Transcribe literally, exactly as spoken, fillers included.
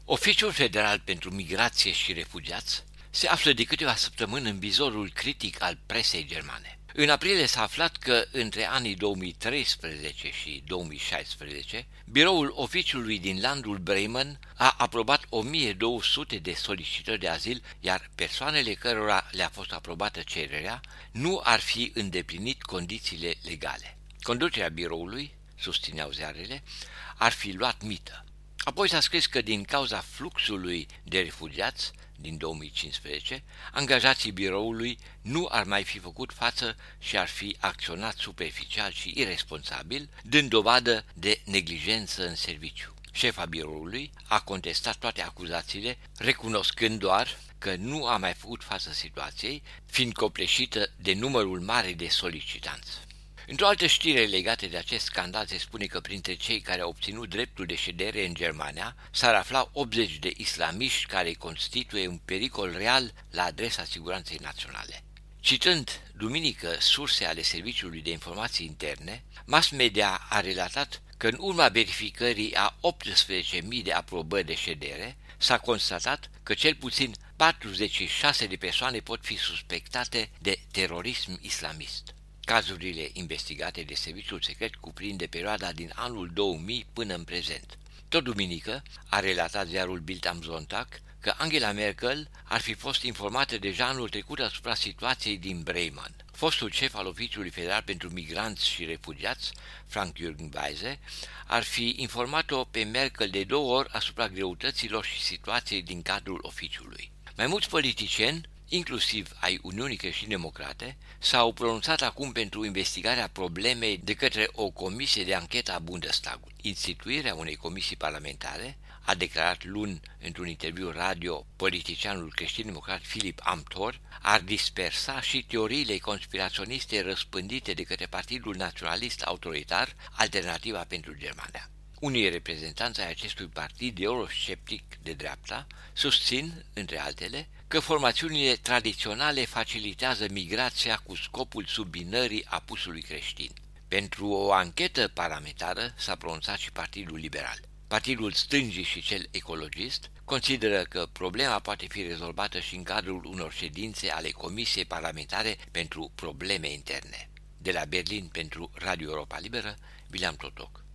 Oficiul Federal pentru Migrație și Refugiați se află de câteva săptămâni în vizorul critic al presei germane. În aprilie s-a aflat că între anii două mii treisprezece și două mii șaisprezece, biroul oficiului din landul Bremen a aprobat o mie două sute de solicitări de azil, iar persoanele cărora le-a fost aprobată cererea nu ar fi îndeplinit condițiile legale. Conducerea biroului, susțineau ziarele, ar fi luat mită. Apoi s-a scris că din cauza fluxului de refugiați din două mii cincisprezece, angajații biroului nu ar mai fi făcut față și ar fi acționat superficial și irresponsabil, dând dovadă de neglijență în serviciu. Șefa biroului a contestat toate acuzațiile, recunoscând doar că nu a mai făcut față situației, fiind copleșită de numărul mare de solicitanți. Într-o altă știre legată de acest scandal se spune că printre cei care au obținut dreptul de ședere în Germania s-ar afla optzeci de islamiști care constituie un pericol real la adresa siguranței naționale. Citând duminică surse ale Serviciului de Informații Interne, mass media a relatat că în urma verificării a optsprezece mii de aprobări de ședere s-a constatat că cel puțin patruzeci și șase de persoane pot fi suspectate de terorism islamist. Cazurile investigate de serviciul secret cuprinde perioada din anul două mii până în prezent. Tot duminică a relatat ziarul Bild am Sonntag că Angela Merkel ar fi fost informată deja anul trecut asupra situației din Bremen. Fostul șef al Oficiului Federal pentru Migranți și Refugiați, Frank-Jürgen Weise, ar fi informat-o pe Merkel de două ori asupra greutăților și situației din cadrul oficiului. Mai mulți politicieni, inclusiv ai Uniunii Creștine-Democrate, s-au pronunțat acum pentru investigarea problemei de către o comisie de anchetă a Bundestagului. Instituirea unei comisii parlamentare, a declarat luni într-un interviu radio politicianul creștin-democrat Philipp Amthor, ar dispersa și teoriile conspiraționiste răspândite de către Partidul Naționalist Autoritar, Alternativa pentru Germania. Unii reprezentanți ai acestui partid eurosceptic de dreapta susțin, între altele, că formațiunile tradiționale facilitează migrația cu scopul subminării apusului creștin. Pentru o anchetă parlamentară s-a pronunțat și Partidul Liberal. Partidul stângii și cel ecologist consideră că problema poate fi rezolvată și în cadrul unor ședințe ale Comisiei Parlamentare pentru Probleme Interne. De la Berlin pentru Radio Europa Liberă, William Totoc.